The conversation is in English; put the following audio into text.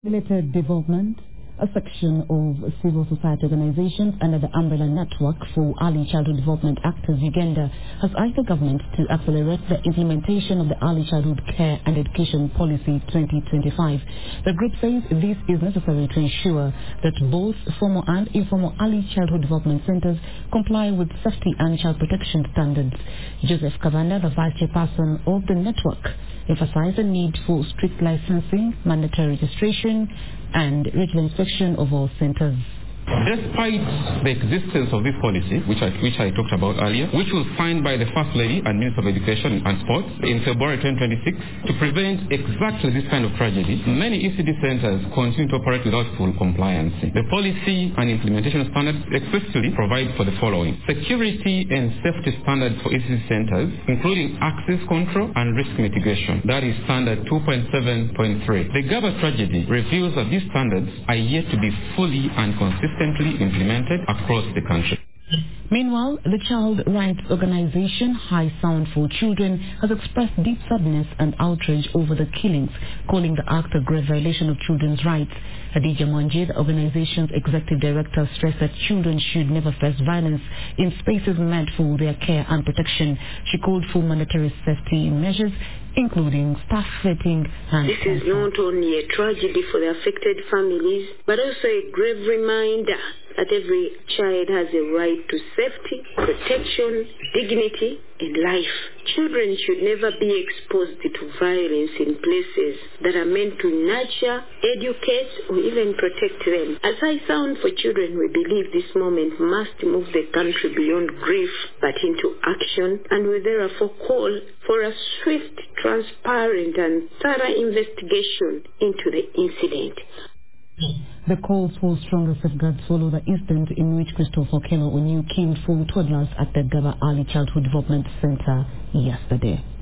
Related development, a section of civil society organizations under the umbrella network for early childhood development actors Uganda has asked the government to accelerate the implementation of the early childhood care and education policy 2025. The group says this is necessary to ensure that both formal and informal early childhood development centers comply with safety and child protection standards. Joseph Kavanda, the vice chairperson of the network, emphasized the need for strict licensing, mandatory registration, and regular inspection of all centers. Despite the existence of this policy, which I talked about earlier, which was signed by the First Lady and Minister of Education and Sports in February 2026 to prevent exactly this kind of tragedy, many ECD centers continue to operate without full compliance. The policy and implementation standards explicitly provide for the following: security and safety standards for ECD centers, including access control and risk mitigation. That is standard 2.7.3. The Gaba tragedy reveals that these standards are yet to be fully and consistently implemented across the country. Meanwhile, the child rights organization High Sound for Children has expressed deep sadness and outrage over the killings, calling the act a grave violation of children's rights. Hadija Mwanje, the organization's executive director, stressed that children should never face violence in spaces meant for their care and protection. She called for mandatory safety measures, including staff vetting and... This is not only a tragedy for the affected families, but also a grave reminder that every child has a right to safety, protection, dignity, and life. Children should never be exposed to violence in places that are meant to nurture, educate, or even protect them. As High Sound for Children, we believe this moment must move the country beyond grief, but into action, and we therefore call for a swift, transparent, and thorough investigation into the incident. The calls for stronger safeguards follow the incident in which Christopher Okello Onyu killed 4 toddlers at the Gaba Early Childhood Development Center yesterday.